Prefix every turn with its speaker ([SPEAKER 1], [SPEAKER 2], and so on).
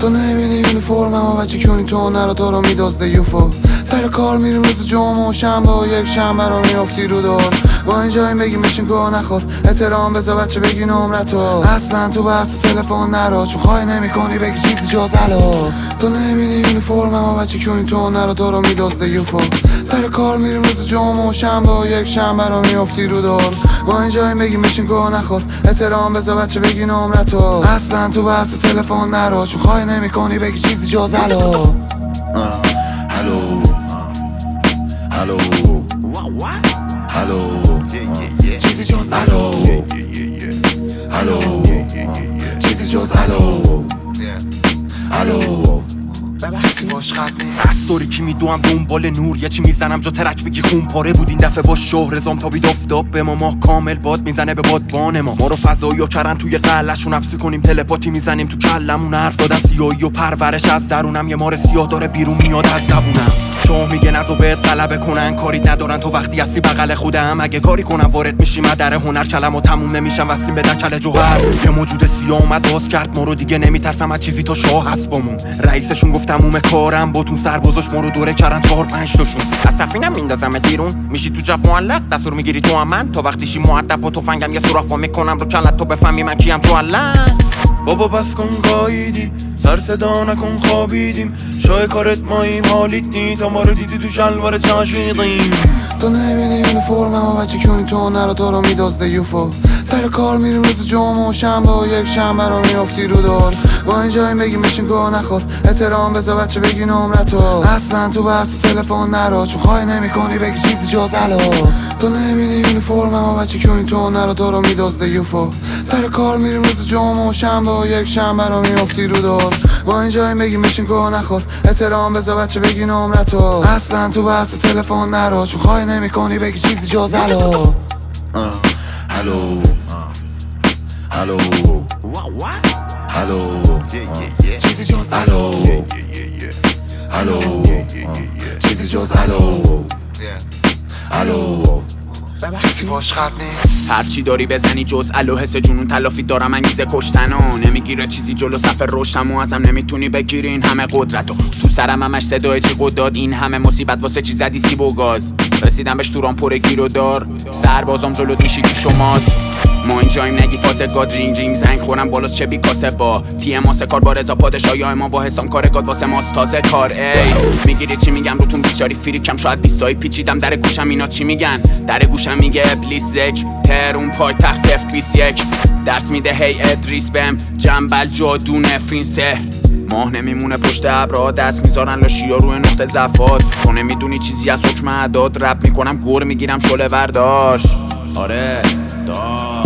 [SPEAKER 1] تو نمیبینی یونیفرمم و چیکونی تو نرا تو رو میدازده یوفو. سر کار میریم روز جمعه و شنبه و یک شنبه رو میافتی رو دور. ما اینجاییم بگی میشین گوه نخور، احترام بذار بچه بگی نمرتو. اصلا تو بحث تلفن نرا چون خواهی نمی کنی بگی چیزی جز الو. تو نمیبینی یونیفرمم و چیکونی تو نرا تو رو میدازده یوفو. سر کار میریم روز جمعه و شنبه و یک شنبه رو میافتی رو دور. ما اینجاییم بگی میشین گوه نخور، احترام بذار بچه بگی نمرتو. اصلا تو بحث تلفن نرا چون خواهی نمی کنی بگی چیزی جز الو.
[SPEAKER 2] Hello, hello,
[SPEAKER 1] چیزی جز الو.
[SPEAKER 2] hello,
[SPEAKER 1] چیزی جز الو. ببحثی باش خط نیست.
[SPEAKER 3] دستوری که میدوام دنبال نور، یه چی میزنم جا ترک بگی خون پاره بود این دفعه با شهر زام تا بید افتاب به ما کامل باد میزنه به بادبان ما رو فضایی و کرن توی قلشون حبسی کنیم تلپاتی میزنیم تو کلمون حرف دادن سیاهی و پرورش از درونم یه مار سیاه داره بیرون میاد از زبونم. شاه میگه نزو بهت غلبه کنن کاری ندارن تو وقتی هستی بغل خودم اگه کاری کنم وارد میشی مدر هنر کلمو تموم نمیشم وصلیم بدن کل جوهر. یه موجود سیاه اومد باز کرد ما رو دیگه نمیترسم از چیزی تا شاه هست بامون. رئیسشون گفت تموم کارم باتون سربازاش ما رو دوره کردن 4-5 تاشون. از سفینم میندازم بیرون میشی تو جف معلق دستور میگیری تو هم من تا وقتیشی مؤدب با تفنگم یه سوراخ میکنم رو کلت تو بفهمی من کیم تو علن.
[SPEAKER 4] بابا بس کن قایدیم سر صدا نکن خوابیدیم شای کارت ماییم حالیت نی تا ما رو دیدی تو شلوار چاشیدیم.
[SPEAKER 1] تو نمیبینی یونیفرمم و چیکونی تو نرا تو رو میدازده یوفو. سر کار میریم روز جمعه و شنبه و یک شنبه رو میافتی رو دور. ما اینجاییم بگی میشین گوه نخور، احترام بذار بچه بگی نمرتو. اصلا تو بحث تلفن نرا چون خواهی نمی کنی بگی چیزی جز الو. تو نمیبینی یونیفرمم و چیکونی تو نرا تو رو میدازده یوفو. سر کار میریم روز جمعه و شنبه و یک شنبه رو میافتی رو دور. ما اینجاییم بگی میشین گوه نخور، احترام بذار بچه بگی نمرتو. اصلا تو بحث تلفن نرا چون خواهی نمی کنی بگی چیزی جز الو.
[SPEAKER 2] hello, hello, hello,
[SPEAKER 1] چیزی جز الو.
[SPEAKER 2] hello,
[SPEAKER 1] چیزی جز الو. ببحثی باش خط نیست.
[SPEAKER 5] هرچی داری بزنی جز الو حس جنون تلافی دارم انگیزه کشتنو. نمیگیره چیزی جلو صف رشدمو ازم نمیتونی بگیری این همه قدرتو. تو سرم همش صدای جیغ داد این همه مصیبت واسه چی زدی سیب و گاز. رسیدم بهش تو پر گیر و دار سربازام جلوت میشی کی شماد. ما اینجاییم نگی فازه گاد رینگ رینگ زنگ خورم بالاست چه بی کاسه با تی ماسه کار با رضا پادشاهی ما با حسام کار گاد واسه ماست تازه کار. ای میگیری چی میگم روتون بیچاری فریکم شاید 20 تایی پیچیدم در گوشم اینا چی میگن در گوشم میگه ابلیس زک ترون پای تخت 021 درس میده هی ادریس بهم جنبل جادو نفرین سه. ماه نمیمونه پشت ابرها دست میذارن لاشیا روی نقطه زفات. تو نمیدونی چیزی از حکم اعداد رپ میکنم گور میگیرم شله ورداش. آره داش